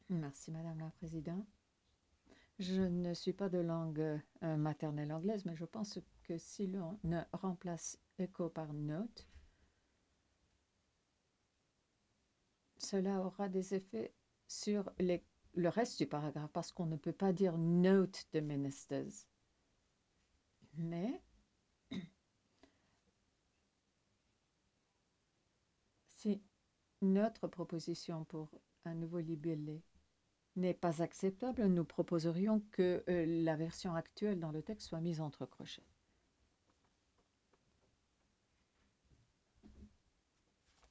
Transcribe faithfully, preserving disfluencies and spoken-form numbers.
Merci, Madame la Présidente. Je ne suis pas de langue euh, maternelle anglaise, mais je pense que si l'on ne remplace echo par note, cela aura des effets sur les- le reste du paragraphe, parce qu'on ne peut pas dire note the ministers. Mais si notre proposition pour un nouveau libellé n'est pas acceptable, nous proposerions que euh, la version actuelle dans le texte soit mise entre crochets.